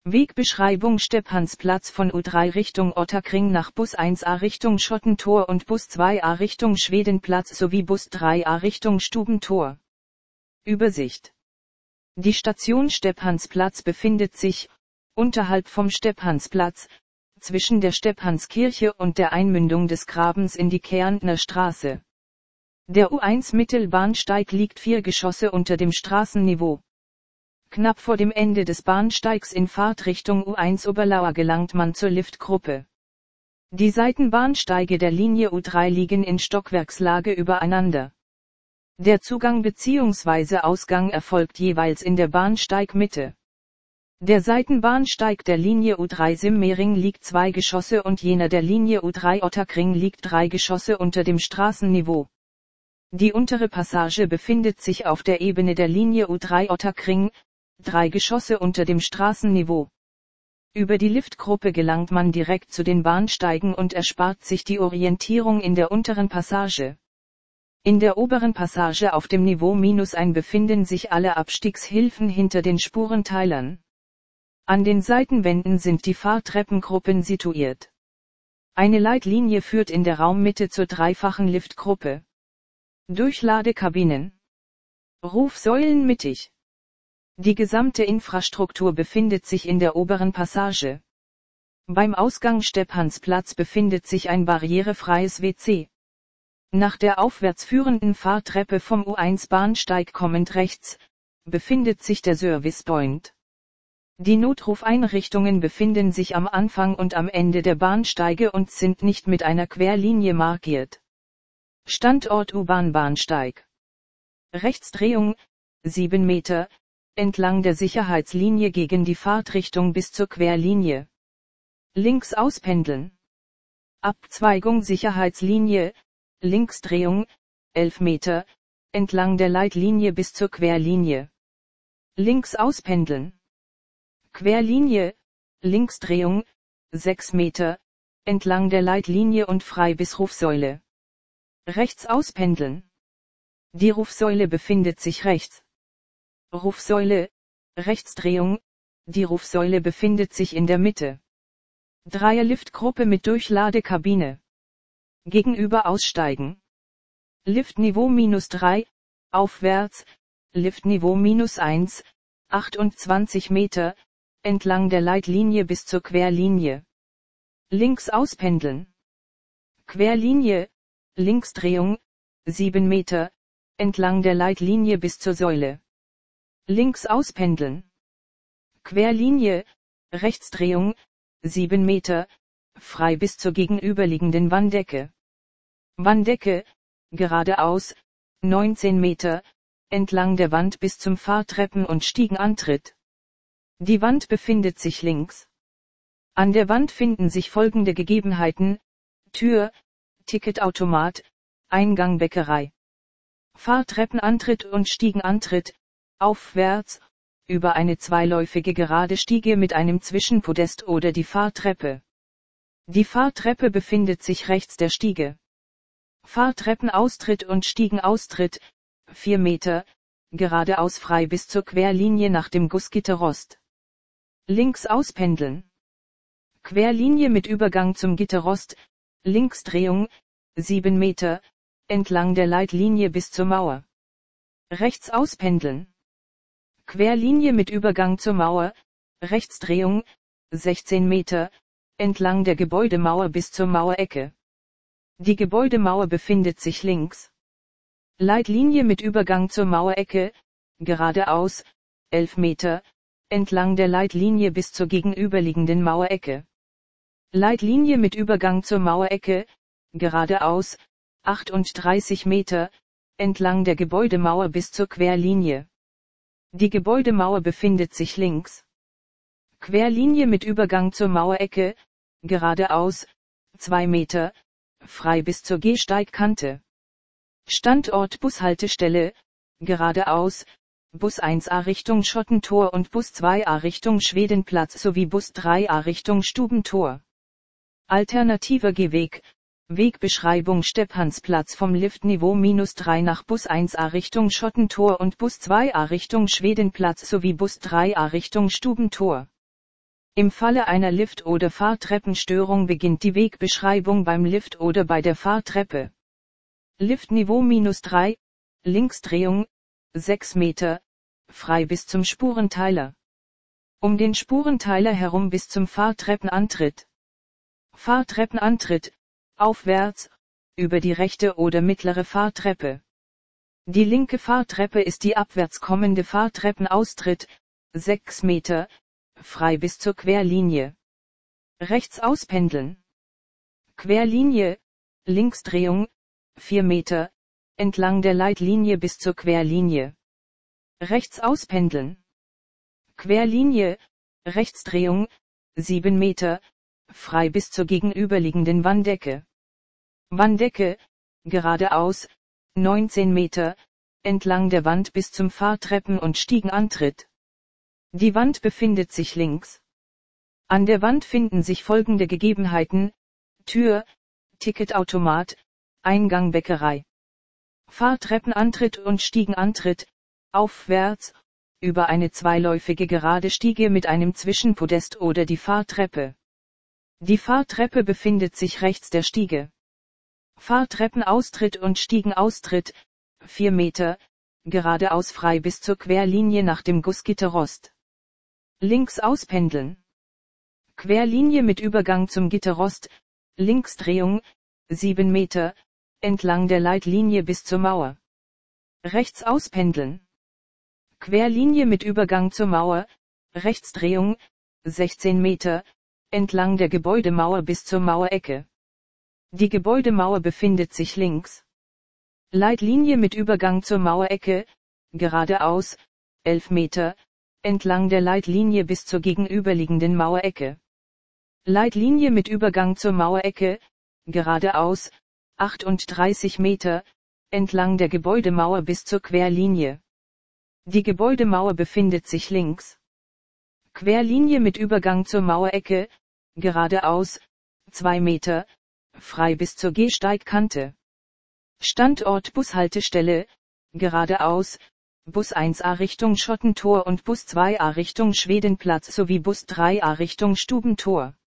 Wegbeschreibung: Stephansplatz von U3 Richtung Ottakring nach Bus 1a Richtung Schottentor und Bus 2a Richtung Schwedenplatz sowie Bus 3a Richtung Stubentor. Übersicht: Die Station Stephansplatz befindet sich, unterhalb vom Stephansplatz, zwischen der Stephanskirche und der Einmündung des Grabens in die Kärntner Straße. Der U1 Mittelbahnsteig liegt 4 Geschosse unter dem Straßenniveau. Knapp vor dem Ende des Bahnsteigs in Fahrtrichtung U1 Oberlauer gelangt man zur Liftgruppe. Die Seitenbahnsteige der Linie U3 liegen in Stockwerkslage übereinander. Der Zugang bzw. Ausgang erfolgt jeweils in der Bahnsteigmitte. Der Seitenbahnsteig der Linie U3 Simmering liegt 2 Geschosse und jener der Linie U3 Ottakring liegt 3 Geschosse unter dem Straßenniveau. Die untere Passage befindet sich auf der Ebene der Linie U3 Ottakring, 3 Geschosse unter dem Straßenniveau. Über die Liftgruppe gelangt man direkt zu den Bahnsteigen und erspart sich die Orientierung in der unteren Passage. In der oberen Passage auf dem Niveau -1 befinden sich alle Abstiegshilfen hinter den Spurenteilern. An den Seitenwänden sind die Fahrtreppengruppen situiert. Eine Leitlinie führt in der Raummitte zur dreifachen Liftgruppe. Durchladekabinen. Rufsäulen mittig. Die gesamte Infrastruktur befindet sich in der oberen Passage. Beim Ausgang Stephansplatz befindet sich ein barrierefreies WC. Nach der aufwärts führenden Fahrtreppe vom U1 Bahnsteig kommend rechts, befindet sich der Service Point. Die Notrufeinrichtungen befinden sich am Anfang und am Ende der Bahnsteige und sind nicht mit einer Querlinie markiert. Standort U-Bahn-Bahnsteig. Rechtsdrehung, 7 Meter, entlang der Sicherheitslinie gegen die Fahrtrichtung bis zur Querlinie. Links auspendeln. Abzweigung Sicherheitslinie, Linksdrehung, 11 Meter, entlang der Leitlinie bis zur Querlinie. Links auspendeln. Querlinie, Linksdrehung, 6 Meter, entlang der Leitlinie und frei bis Rufsäule. Rechts auspendeln. Die Rufsäule befindet sich rechts. Rufsäule, Rechtsdrehung, die Rufsäule befindet sich in der Mitte. Dreierliftgruppe mit Durchladekabine. Gegenüber aussteigen. Liftniveau -3, aufwärts, Liftniveau -1, 28 Meter, entlang der Leitlinie bis zur Querlinie. Links auspendeln. Querlinie, Linksdrehung, 7 Meter, entlang der Leitlinie bis zur Säule. Links auspendeln. Querlinie, Rechtsdrehung, 7 Meter, frei bis zur gegenüberliegenden Wanddecke. Wanddecke, geradeaus, 19 Meter, entlang der Wand bis zum Fahrtreppen- und Stiegenantritt. Die Wand befindet sich links. An der Wand finden sich folgende Gegebenheiten: Tür, Ticketautomat, Eingang Bäckerei. Fahrtreppenantritt und Stiegenantritt, aufwärts, über eine zweiläufige gerade Stiege mit einem Zwischenpodest oder die Fahrtreppe. Die Fahrtreppe befindet sich rechts der Stiege. Fahrtreppenaustritt und Stiegenaustritt, 4 Meter, geradeaus frei bis zur Querlinie nach dem Gussgitterrost. Links auspendeln. Querlinie mit Übergang zum Gitterrost, Linksdrehung, 7 Meter, entlang der Leitlinie bis zur Mauer. Rechts auspendeln. Querlinie mit Übergang zur Mauer, Rechtsdrehung, 16 Meter, entlang der Gebäudemauer bis zur Mauerecke. Die Gebäudemauer befindet sich links. Leitlinie mit Übergang zur Mauerecke, geradeaus, 11 Meter, entlang der Leitlinie bis zur gegenüberliegenden Mauerecke. Leitlinie mit Übergang zur Mauerecke, geradeaus, 38 Meter, entlang der Gebäudemauer bis zur Querlinie. Die Gebäudemauer befindet sich links. Querlinie mit Übergang zur Mauerecke, geradeaus, 2 Meter, frei bis zur Gehsteigkante. Standort Bushaltestelle, geradeaus, Bus 1a Richtung Schottentor und Bus 2a Richtung Schwedenplatz sowie Bus 3a Richtung Stubentor. Alternativer Gehweg, Wegbeschreibung: Stephansplatz vom Liftniveau -3 nach Bus 1a Richtung Schottentor und Bus 2a Richtung Schwedenplatz sowie Bus 3a Richtung Stubentor. Im Falle einer Lift- oder Fahrtreppenstörung beginnt die Wegbeschreibung beim Lift oder bei der Fahrtreppe. Liftniveau -3, Linksdrehung, 6 Meter, frei bis zum Spurenteiler. Um den Spurenteiler herum bis zum Fahrtreppenantritt. Fahrtreppenantritt, aufwärts, über die rechte oder mittlere Fahrtreppe. Die linke Fahrtreppe ist die abwärts kommende Fahrtreppenaustritt, 6 Meter, frei bis zur Querlinie. Rechts auspendeln. Querlinie, Linksdrehung, 4 Meter, entlang der Leitlinie bis zur Querlinie. Rechts auspendeln. Querlinie, Rechtsdrehung, 7 Meter, frei bis zur gegenüberliegenden Wanddecke. Wanddecke, geradeaus, 19 Meter, entlang der Wand bis zum Fahrtreppen- und Stiegenantritt. Die Wand befindet sich links. An der Wand finden sich folgende Gegebenheiten: Tür, Ticketautomat, Eingang Bäckerei. Fahrtreppenantritt und Stiegenantritt, aufwärts, über eine zweiläufige gerade Stiege mit einem Zwischenpodest oder die Fahrtreppe. Die Fahrtreppe befindet sich rechts der Stiege. Fahrtreppenaustritt und Stiegenaustritt, 4 Meter, geradeaus frei bis zur Querlinie nach dem Gussgitterrost. Links auspendeln. Querlinie mit Übergang zum Gitterrost, Linksdrehung, 7 Meter, entlang der Leitlinie bis zur Mauer. Rechts auspendeln. Querlinie mit Übergang zur Mauer, Rechtsdrehung, 16 Meter, entlang der Gebäudemauer bis zur Mauerecke. Die Gebäudemauer befindet sich links. Leitlinie mit Übergang zur Mauerecke, geradeaus, 11 Meter, entlang der Leitlinie bis zur gegenüberliegenden Mauerecke. Leitlinie mit Übergang zur Mauerecke, geradeaus, 38 Meter, entlang der Gebäudemauer bis zur Querlinie. Die Gebäudemauer befindet sich links. Querlinie mit Übergang zur Mauerecke, geradeaus, 2 Meter, frei bis zur Gehsteigkante. Standort Bushaltestelle, geradeaus, Bus 1a Richtung Schottentor und Bus 2a Richtung Schwedenplatz sowie Bus 3a Richtung Stubentor.